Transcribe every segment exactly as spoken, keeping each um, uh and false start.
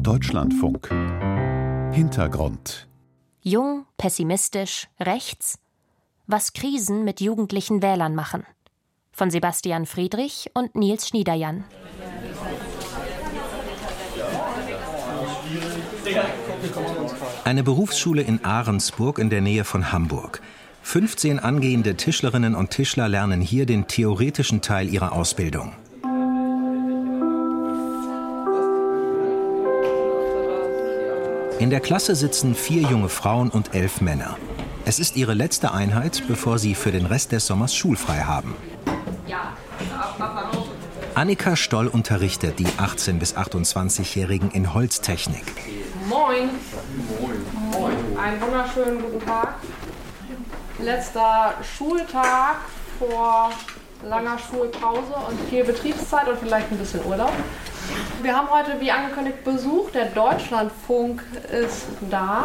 Deutschlandfunk. Hintergrund. Jung, pessimistisch, rechts. Was Krisen mit jugendlichen Wählern machen. Von Sebastian Friedrich und Nils Schniederjan. Eine Berufsschule in Ahrensburg in der Nähe von Hamburg. fünfzehn angehende Tischlerinnen und Tischler lernen hier den theoretischen Teil ihrer Ausbildung. In der Klasse sitzen vier junge Frauen und elf Männer. Es ist ihre letzte Einheit, bevor sie für den Rest des Sommers schulfrei haben. Annika Stoll unterrichtet die achtzehn- bis achtundzwanzigjährigen in Holztechnik. Moin. Moin. Einen wunderschönen guten Tag. Letzter Schultag vor langer Schulpause und viel Betriebszeit und vielleicht ein bisschen Urlaub. Wir haben heute, wie angekündigt, Besuch. Der Deutschlandfunk ist da.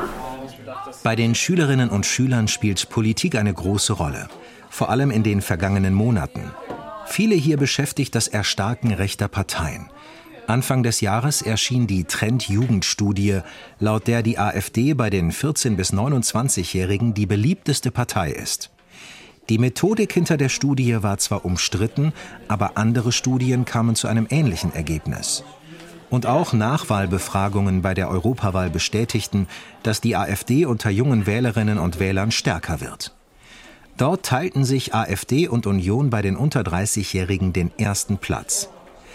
Bei den Schülerinnen und Schülern spielt Politik eine große Rolle. Vor allem in den vergangenen Monaten. Viele hier beschäftigt das Erstarken rechter Parteien. Anfang des Jahres erschien die Trend-Jugend-Studie, laut der die AfD bei den vierzehn- bis neunundzwanzigjährigen die beliebteste Partei ist. Die Methodik hinter der Studie war zwar umstritten, aber andere Studien kamen zu einem ähnlichen Ergebnis. Und auch Nachwahlbefragungen bei der Europawahl bestätigten, dass die AfD unter jungen Wählerinnen und Wählern stärker wird. Dort teilten sich AfD und Union bei den unter dreißigjährigen den ersten Platz.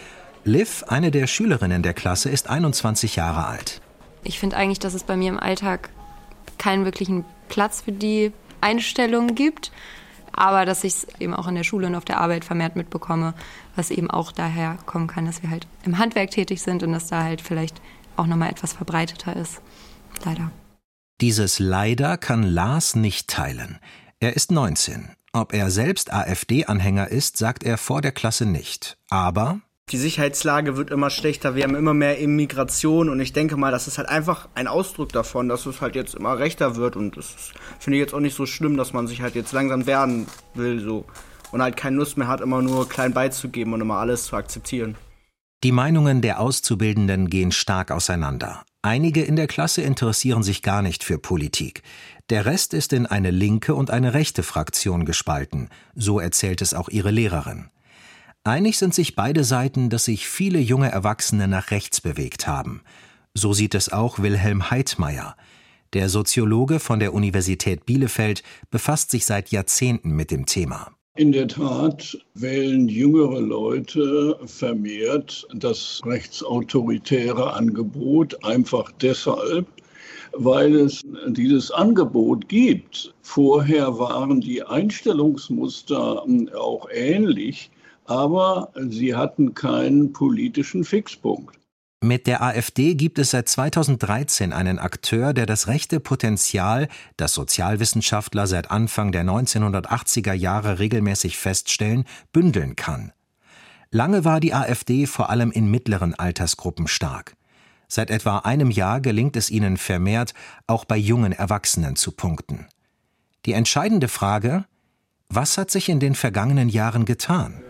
Liv, eine der Schülerinnen der Klasse, ist einundzwanzig Jahre alt. Ich finde eigentlich, dass es bei mir im Alltag keinen wirklichen Platz für die Einstellungen gibt, aber dass ich es eben auch in der Schule und auf der Arbeit vermehrt mitbekomme, was eben auch daher kommen kann, dass wir halt im Handwerk tätig sind und dass da halt vielleicht auch nochmal etwas verbreiteter ist. Leider. Dieses Leider kann Lars nicht teilen. Er ist neunzehn. Ob er selbst AfD-Anhänger ist, sagt er vor der Klasse nicht. Aber die Sicherheitslage wird immer schlechter, wir haben immer mehr Immigration und ich denke mal, das ist halt einfach ein Ausdruck davon, dass es halt jetzt immer rechter wird und das finde ich jetzt auch nicht so schlimm, dass man sich halt jetzt langsam wehren will so und halt keine Lust mehr hat, immer nur klein beizugeben und immer alles zu akzeptieren. Die Meinungen der Auszubildenden gehen stark auseinander. Einige in der Klasse interessieren sich gar nicht für Politik. Der Rest ist in eine linke und eine rechte Fraktion gespalten, so erzählt es auch ihre Lehrerin. Einig sind sich beide Seiten, dass sich viele junge Erwachsene nach rechts bewegt haben. So sieht es auch Wilhelm Heidmeier. Der Soziologe von der Universität Bielefeld befasst sich seit Jahrzehnten mit dem Thema. In der Tat wählen jüngere Leute vermehrt das rechtsautoritäre Angebot, einfach deshalb, weil es dieses Angebot gibt. Vorher waren die Einstellungsmuster auch ähnlich, aber sie hatten keinen politischen Fixpunkt. Mit der AfD gibt es seit zweitausenddreizehn einen Akteur, der das rechte Potenzial, das Sozialwissenschaftler seit Anfang der neunzehnhundertachtziger Jahre regelmäßig feststellen, bündeln kann. Lange war die AfD vor allem in mittleren Altersgruppen stark. Seit etwa einem Jahr gelingt es ihnen vermehrt, auch bei jungen Erwachsenen zu punkten. Die entscheidende Frage: Was hat sich in den vergangenen Jahren getan?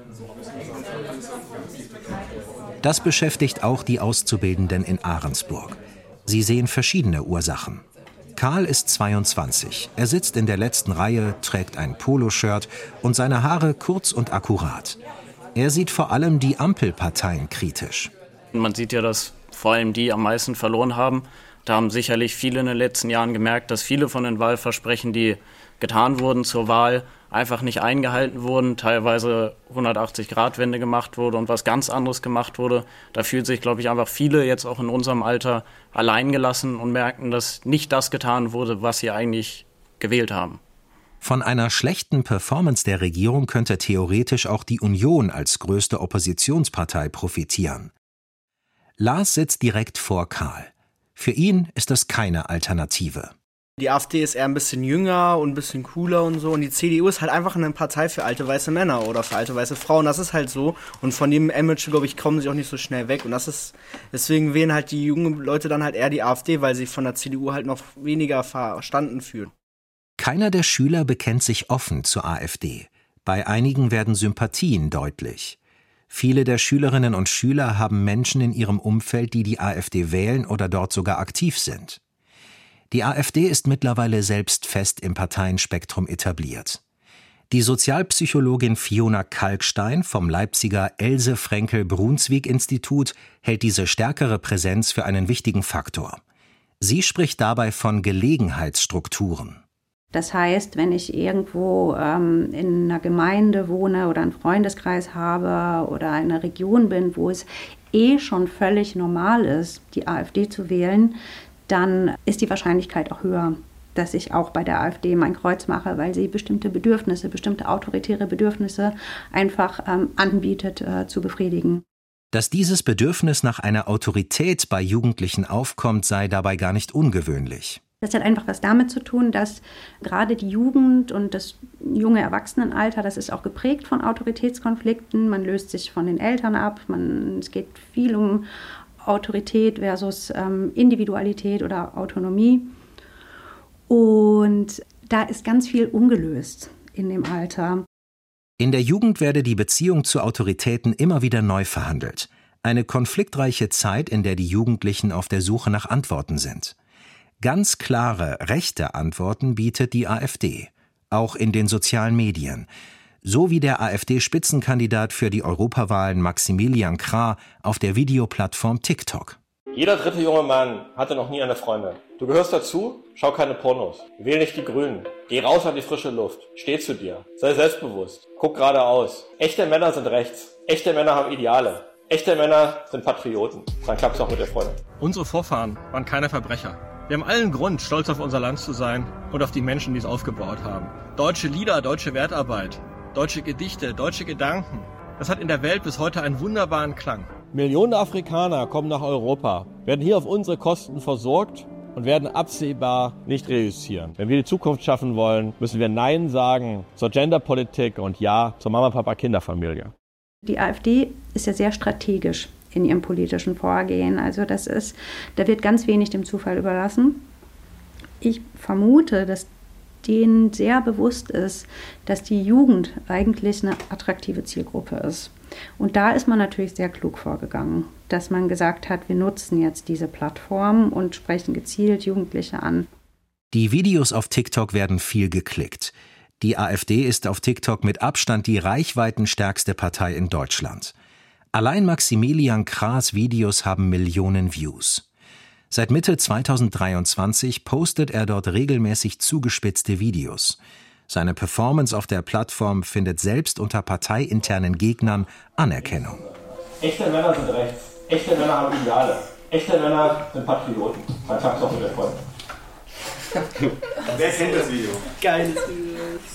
Das beschäftigt auch die Auszubildenden in Ahrensburg. Sie sehen verschiedene Ursachen. Karl ist zweiundzwanzig. Er sitzt in der letzten Reihe, trägt ein Poloshirt und seine Haare kurz und akkurat. Er sieht vor allem die Ampelparteien kritisch. Man sieht ja, dass vor allem die am meisten verloren haben. Da haben sicherlich viele in den letzten Jahren gemerkt, dass viele von den Wahlversprechen, die getan wurden zur Wahl, einfach nicht eingehalten wurden, teilweise hundertachtzig-Grad-Wende gemacht wurde und was ganz anderes gemacht wurde. Da fühlen sich, glaube ich, einfach viele jetzt auch in unserem Alter alleingelassen und merken, dass nicht das getan wurde, was sie eigentlich gewählt haben. Von einer schlechten Performance der Regierung könnte theoretisch auch die Union als größte Oppositionspartei profitieren. Lars sitzt direkt vor Karl. Für ihn ist das keine Alternative. Die AfD ist eher ein bisschen jünger und ein bisschen cooler und so. Und die C D U ist halt einfach eine Partei für alte weiße Männer oder für alte weiße Frauen. Das ist halt so. Und von dem Image, glaube ich, kommen sie auch nicht so schnell weg. Und das ist, deswegen wählen halt die jungen Leute dann halt eher die AfD, weil sie von der C D U halt noch weniger verstanden fühlen. Keiner der Schüler bekennt sich offen zur AfD. Bei einigen werden Sympathien deutlich. Viele der Schülerinnen und Schüler haben Menschen in ihrem Umfeld, die die AfD wählen oder dort sogar aktiv sind. Die AfD ist mittlerweile selbst fest im Parteienspektrum etabliert. Die Sozialpsychologin Fiona Kalkstein vom Leipziger Else-Frenkel-Brunswick-Institut hält diese stärkere Präsenz für einen wichtigen Faktor. Sie spricht dabei von Gelegenheitsstrukturen. Das heißt, wenn ich irgendwo ähm, in einer Gemeinde wohne oder einen Freundeskreis habe oder in einer Region bin, wo es eh schon völlig normal ist, die AfD zu wählen, dann ist die Wahrscheinlichkeit auch höher, dass ich auch bei der AfD mein Kreuz mache, weil sie bestimmte Bedürfnisse, bestimmte autoritäre Bedürfnisse einfach ähm, anbietet äh, zu befriedigen. Dass dieses Bedürfnis nach einer Autorität bei Jugendlichen aufkommt, sei dabei gar nicht ungewöhnlich. Das hat einfach was damit zu tun, dass gerade die Jugend und das junge Erwachsenenalter, das ist auch geprägt von Autoritätskonflikten. Man löst sich von den Eltern ab, man, es geht viel um Autorität versus ähm, Individualität oder Autonomie. Und da ist ganz viel ungelöst in dem Alter. In der Jugend werde die Beziehung zu Autoritäten immer wieder neu verhandelt. Eine konfliktreiche Zeit, in der die Jugendlichen auf der Suche nach Antworten sind. Ganz klare, rechte Antworten bietet die AfD, auch in den sozialen Medien. So wie der AfD-Spitzenkandidat für die Europawahlen Maximilian Krah auf der Videoplattform TikTok. Jeder dritte junge Mann hatte noch nie eine Freundin. Du gehörst dazu, schau keine Pornos. Wähl nicht die Grünen. Geh raus an die frische Luft. Steh zu dir. Sei selbstbewusst. Guck geradeaus. Echte Männer sind rechts. Echte Männer haben Ideale. Echte Männer sind Patrioten. Dann klappt's auch mit der Freundin. Unsere Vorfahren waren keine Verbrecher. Wir haben allen Grund, stolz auf unser Land zu sein und auf die Menschen, die es aufgebaut haben. Deutsche Lieder, deutsche Wertarbeit, deutsche Gedichte, deutsche Gedanken. Das hat in der Welt bis heute einen wunderbaren Klang. Millionen Afrikaner kommen nach Europa, werden hier auf unsere Kosten versorgt und werden absehbar nicht reüssieren. Wenn wir die Zukunft schaffen wollen, müssen wir Nein sagen zur Genderpolitik und Ja zur Mama-Papa-Kinderfamilie. Die AfD ist ja sehr strategisch in ihrem politischen Vorgehen. Also das ist, da wird ganz wenig dem Zufall überlassen. Ich vermute, dass denen sehr bewusst ist, dass die Jugend eigentlich eine attraktive Zielgruppe ist. Und da ist man natürlich sehr klug vorgegangen, dass man gesagt hat, wir nutzen jetzt diese Plattform und sprechen gezielt Jugendliche an. Die Videos auf TikTok werden viel geklickt. Die AfD ist auf TikTok mit Abstand die reichweitenstärkste Partei in Deutschland. Allein Maximilian Krahs Videos haben Millionen Views. Seit Mitte zweitausenddreiundzwanzig postet er dort regelmäßig zugespitzte Videos. Seine Performance auf der Plattform findet selbst unter parteiinternen Gegnern Anerkennung. Echte Männer sind rechts. Echte Männer haben Ideale. Echte Männer sind Patrioten. Dann klappt's auch mit der Freundin. Wer kennt das Video? Geiles Video.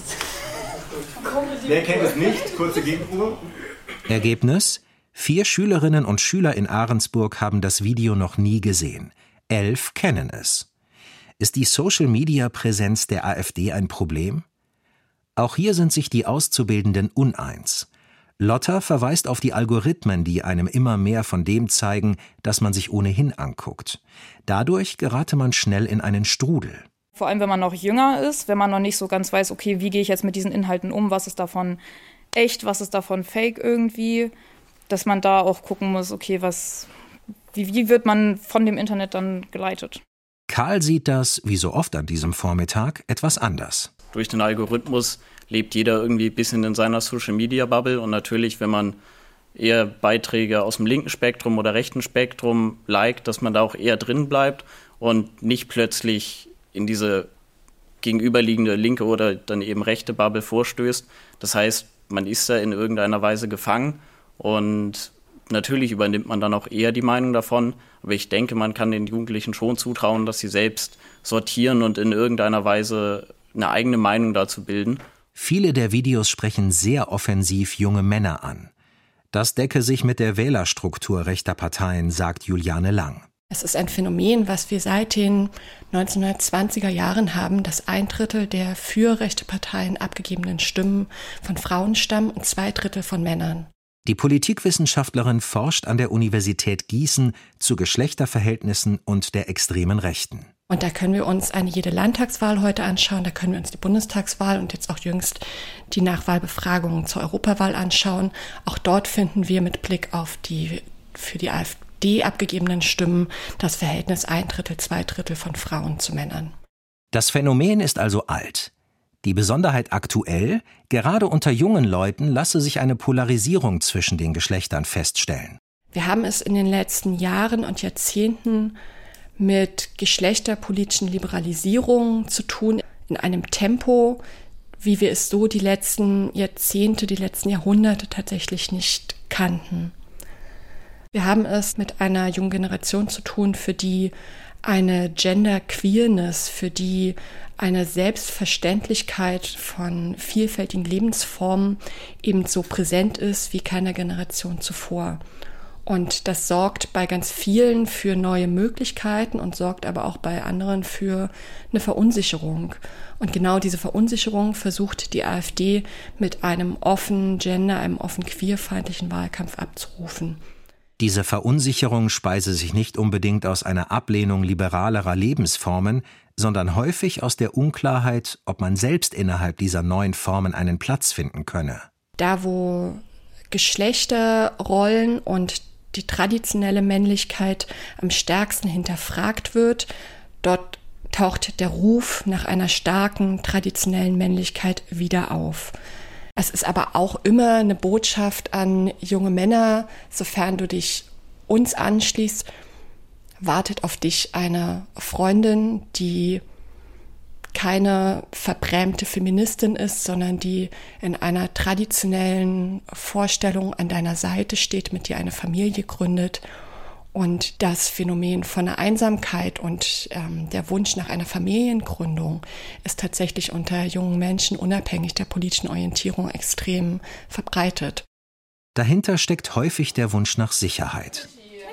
Wer kennt es nicht? Kurze Gegenprobe. Ergebnis? Vier Schülerinnen und Schüler in Ahrensburg haben das Video noch nie gesehen. Elf kennen es. Ist die Social-Media-Präsenz der AfD ein Problem? Auch hier sind sich die Auszubildenden uneins. Lotta verweist auf die Algorithmen, die einem immer mehr von dem zeigen, das man sich ohnehin anguckt. Dadurch gerate man schnell in einen Strudel. Vor allem, wenn man noch jünger ist, wenn man noch nicht so ganz weiß, okay, wie gehe ich jetzt mit diesen Inhalten um, was ist davon echt, was ist davon fake irgendwie, dass man da auch gucken muss, okay, was, wie, wie wird man von dem Internet dann geleitet? Karl sieht das, wie so oft an diesem Vormittag, etwas anders. Durch den Algorithmus lebt jeder irgendwie ein bisschen in seiner Social-Media-Bubble und natürlich, wenn man eher Beiträge aus dem linken Spektrum oder rechten Spektrum liked, dass man da auch eher drin bleibt und nicht plötzlich in diese gegenüberliegende linke oder dann eben rechte Bubble vorstößt. Das heißt, man ist da in irgendeiner Weise gefangen und natürlich übernimmt man dann auch eher die Meinung davon, aber ich denke, man kann den Jugendlichen schon zutrauen, dass sie selbst sortieren und in irgendeiner Weise eine eigene Meinung dazu bilden. Viele der Videos sprechen sehr offensiv junge Männer an. Das decke sich mit der Wählerstruktur rechter Parteien, sagt Juliane Lang. Es ist ein Phänomen, was wir seit den neunzehnhundertzwanziger Jahren haben, dass ein Drittel der für rechte Parteien abgegebenen Stimmen von Frauen stammen und zwei Drittel von Männern. Die Politikwissenschaftlerin forscht an der Universität Gießen zu Geschlechterverhältnissen und der extremen Rechten. Und da können wir uns eine jede Landtagswahl heute anschauen, da können wir uns die Bundestagswahl und jetzt auch jüngst die Nachwahlbefragungen zur Europawahl anschauen. Auch dort finden wir mit Blick auf die für die AfD abgegebenen Stimmen das Verhältnis ein Drittel, zwei Drittel von Frauen zu Männern. Das Phänomen ist also alt. Die Besonderheit aktuell, gerade unter jungen Leuten lasse sich eine Polarisierung zwischen den Geschlechtern feststellen. Wir haben es in den letzten Jahren und Jahrzehnten mit geschlechterpolitischen Liberalisierungen zu tun, in einem Tempo, wie wir es so die letzten Jahrzehnte, die letzten Jahrhunderte tatsächlich nicht kannten. Wir haben es mit einer jungen Generation zu tun, für die eine Gender-Queerness, für die eine Selbstverständlichkeit von vielfältigen Lebensformen eben so präsent ist wie keine Generation zuvor. Und das sorgt bei ganz vielen für neue Möglichkeiten und sorgt aber auch bei anderen für eine Verunsicherung. Und genau diese Verunsicherung versucht die AfD mit einem offen Gender, einem offen queerfeindlichen Wahlkampf abzurufen. Diese Verunsicherung speise sich nicht unbedingt aus einer Ablehnung liberalerer Lebensformen, sondern häufig aus der Unklarheit, ob man selbst innerhalb dieser neuen Formen einen Platz finden könne. Da, wo Geschlechterrollen und die traditionelle Männlichkeit am stärksten hinterfragt wird, dort taucht der Ruf nach einer starken traditionellen Männlichkeit wieder auf. Es ist aber auch immer eine Botschaft an junge Männer, sofern du dich uns anschließt, wartet auf dich eine Freundin, die keine verbrämte Feministin ist, sondern die in einer traditionellen Vorstellung an deiner Seite steht, mit dir eine Familie gründet. Und das Phänomen von der Einsamkeit und ähm, der Wunsch nach einer Familiengründung ist tatsächlich unter jungen Menschen unabhängig der politischen Orientierung extrem verbreitet. Dahinter steckt häufig der Wunsch nach Sicherheit.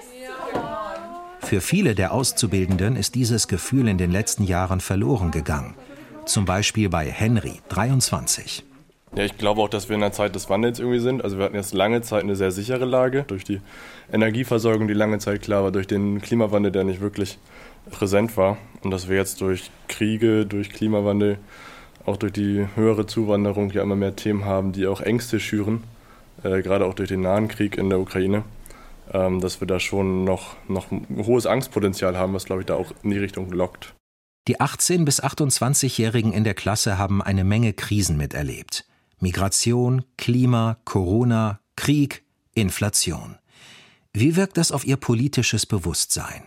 Für viele der Auszubildenden ist dieses Gefühl in den letzten Jahren verloren gegangen. Zum Beispiel bei Henry, dreiundzwanzig. Ja, ich glaube auch, dass wir in einer Zeit des Wandels irgendwie sind. Also wir hatten jetzt lange Zeit eine sehr sichere Lage durch die Energieversorgung, die lange Zeit klar war, durch den Klimawandel, der nicht wirklich präsent war. Und dass wir jetzt durch Kriege, durch Klimawandel, auch durch die höhere Zuwanderung ja immer mehr Themen haben, die auch Ängste schüren, äh, gerade auch durch den nahen Krieg in der Ukraine, ähm, dass wir da schon noch, noch ein hohes Angstpotenzial haben, was, glaube ich, da auch in die Richtung lockt. Die achtzehn- bis achtundzwanzigjährigen in der Klasse haben eine Menge Krisen miterlebt. Migration, Klima, Corona, Krieg, Inflation. Wie wirkt das auf ihr politisches Bewusstsein?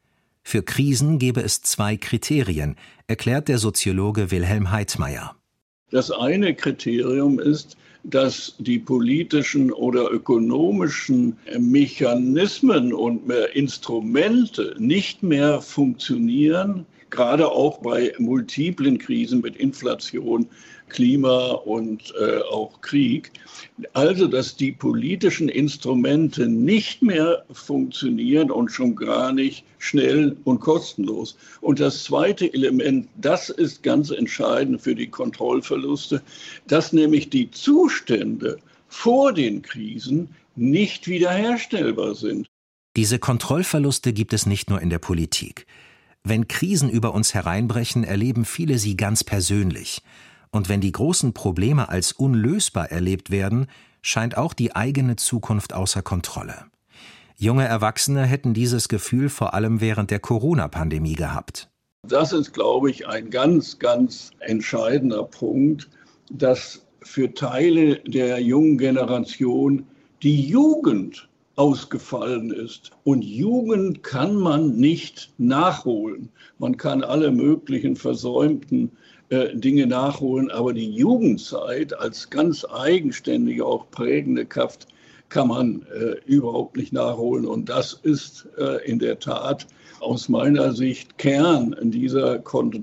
Für Krisen gebe es zwei Kriterien, erklärt der Soziologe Wilhelm Heidmeier. Das eine Kriterium ist, dass die politischen oder ökonomischen Mechanismen und Instrumente nicht mehr funktionieren, gerade auch bei multiplen Krisen mit Inflation, Klima und äh, auch Krieg. Also, dass die politischen Instrumente nicht mehr funktionieren und schon gar nicht schnell und kostenlos. Und das zweite Element, das ist ganz entscheidend für die Kontrollverluste, dass nämlich die Zustände vor den Krisen nicht wiederherstellbar sind. Diese Kontrollverluste gibt es nicht nur in der Politik. Wenn Krisen über uns hereinbrechen, erleben viele sie ganz persönlich. Und wenn die großen Probleme als unlösbar erlebt werden, scheint auch die eigene Zukunft außer Kontrolle. Junge Erwachsene hätten dieses Gefühl vor allem während der Corona-Pandemie gehabt. Das ist, glaube ich, ein ganz, ganz entscheidender Punkt, dass für Teile der jungen Generation die Jugend ausgefallen ist. Und Jugend kann man nicht nachholen. Man kann alle möglichen versäumten äh, Dinge nachholen, aber die Jugendzeit als ganz eigenständige, auch prägende Kraft kann man äh, überhaupt nicht nachholen. Und das ist äh, in der Tat aus meiner Sicht Kern dieser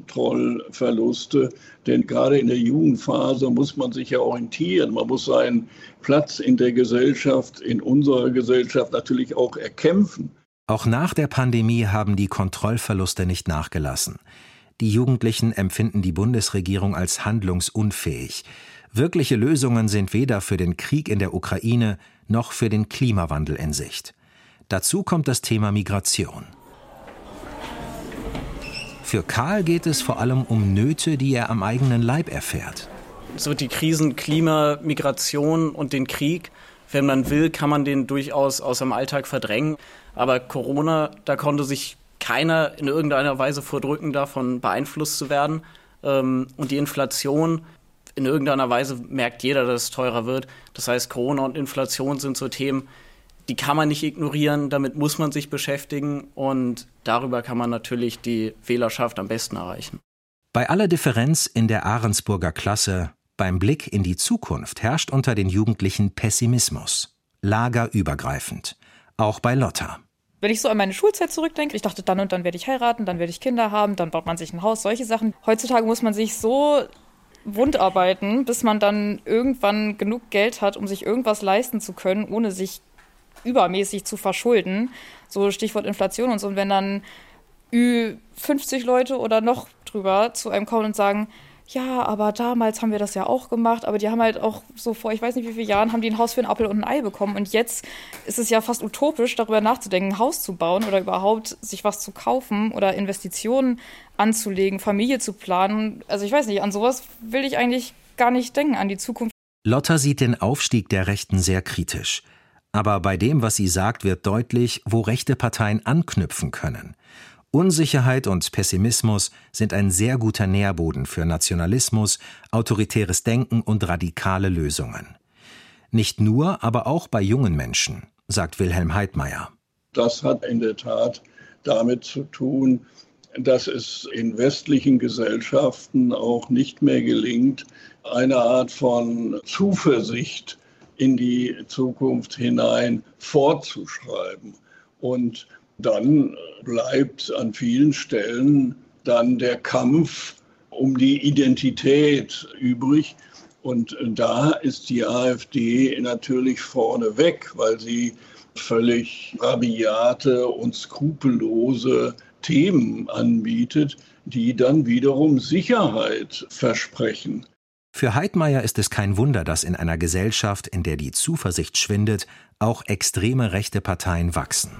Kontrollverluste. Denn gerade in der Jugendphase muss man sich ja orientieren. Man muss seinen Platz in der Gesellschaft, in unserer Gesellschaft natürlich auch erkämpfen. Auch nach der Pandemie haben die Kontrollverluste nicht nachgelassen. Die Jugendlichen empfinden die Bundesregierung als handlungsunfähig. Wirkliche Lösungen sind weder für den Krieg in der Ukraine noch für den Klimawandel in Sicht. Dazu kommt das Thema Migration. Für Karl geht es vor allem um Nöte, die er am eigenen Leib erfährt. So die Krisen Klima, Migration und den Krieg, wenn man will, kann man den durchaus aus dem Alltag verdrängen. Aber Corona, da konnte sich keiner in irgendeiner Weise vordrücken, davon beeinflusst zu werden. Und die Inflation, in irgendeiner Weise merkt jeder, dass es teurer wird. Das heißt, Corona und Inflation sind so Themen, die kann man nicht ignorieren, damit muss man sich beschäftigen und darüber kann man natürlich die Wählerschaft am besten erreichen. Bei aller Differenz in der Ahrensburger Klasse, beim Blick in die Zukunft herrscht unter den Jugendlichen Pessimismus, lagerübergreifend, auch bei Lotta. Wenn ich so an meine Schulzeit zurückdenke, ich dachte, dann und dann werde ich heiraten, dann werde ich Kinder haben, dann baut man sich ein Haus, solche Sachen. Heutzutage muss man sich so wund arbeiten, bis man dann irgendwann genug Geld hat, um sich irgendwas leisten zu können, ohne sich übermäßig zu verschulden. So Stichwort Inflation und so. Und wenn dann Ü fünfzig Leute oder noch drüber zu einem kommen und sagen, ja, aber damals haben wir das ja auch gemacht, aber die haben halt auch so vor, ich weiß nicht wie viele Jahren, haben die ein Haus für einen Apfel und ein Ei bekommen und jetzt ist es ja fast utopisch, darüber nachzudenken, ein Haus zu bauen oder überhaupt sich was zu kaufen oder Investitionen anzulegen, Familie zu planen. Also ich weiß nicht, an sowas will ich eigentlich gar nicht denken, an die Zukunft. Lotta sieht den Aufstieg der Rechten sehr kritisch. Aber bei dem, was sie sagt, wird deutlich, wo rechte Parteien anknüpfen können. Unsicherheit und Pessimismus sind ein sehr guter Nährboden für Nationalismus, autoritäres Denken und radikale Lösungen. Nicht nur, aber auch bei jungen Menschen, sagt Wilhelm Heidmeier. Das hat in der Tat damit zu tun, dass es in westlichen Gesellschaften auch nicht mehr gelingt, eine Art von Zuversicht in die Zukunft hinein fortzuschreiben. Und dann bleibt an vielen Stellen dann der Kampf um die Identität übrig. Und da ist die AfD natürlich vorneweg, weil sie völlig rabiate und skrupellose Themen anbietet, die dann wiederum Sicherheit versprechen. Für Heidmeier ist es kein Wunder, dass in einer Gesellschaft, in der die Zuversicht schwindet, auch extreme rechte Parteien wachsen.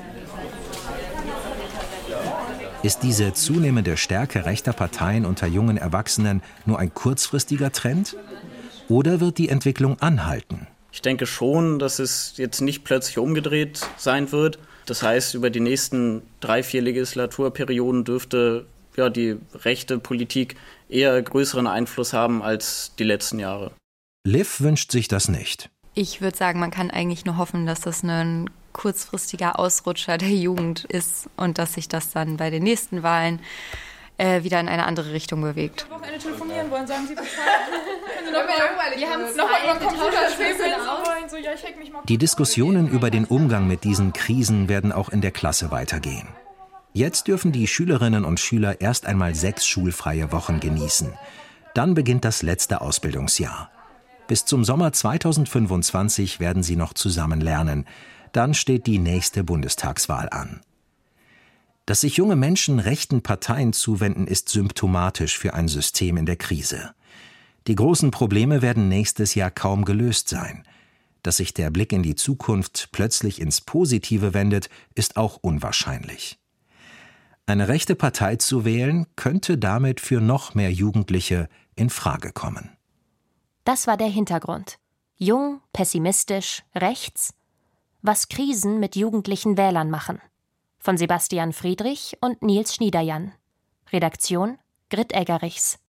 Ist diese zunehmende Stärke rechter Parteien unter jungen Erwachsenen nur ein kurzfristiger Trend? Oder wird die Entwicklung anhalten? Ich denke schon, dass es jetzt nicht plötzlich umgedreht sein wird. Das heißt, über die nächsten drei, vier Legislaturperioden dürfte ja, die rechte Politik eher größeren Einfluss haben als die letzten Jahre. Liv wünscht sich das nicht. Ich würde sagen, man kann eigentlich nur hoffen, dass das ein kurzfristiger Ausrutscher der Jugend ist und dass sich das dann bei den nächsten Wahlen äh, wieder in eine andere Richtung bewegt. Am Wochenende telefonieren wollen, sagen Sie Bescheid. Wir haben nochmal über Computer spielen so, ja, ich hack mich mal. Die Diskussionen über den Umgang mit diesen Krisen werden auch in der Klasse weitergehen. Jetzt dürfen die Schülerinnen und Schüler erst einmal sechs schulfreie Wochen genießen. Dann beginnt das letzte Ausbildungsjahr. Bis zum Sommer zweitausendfünfundzwanzig werden sie noch zusammen lernen. Dann steht die nächste Bundestagswahl an. Dass sich junge Menschen rechten Parteien zuwenden, ist symptomatisch für ein System in der Krise. Die großen Probleme werden nächstes Jahr kaum gelöst sein. Dass sich der Blick in die Zukunft plötzlich ins Positive wendet, ist auch unwahrscheinlich. Eine rechte Partei zu wählen, könnte damit für noch mehr Jugendliche in Frage kommen. Das war der Hintergrund. Jung, pessimistisch, rechts. Was Krisen mit jugendlichen Wählern machen. Von Sebastian Friedrich und Nils Schniederjan. Redaktion Grit Eggerichs.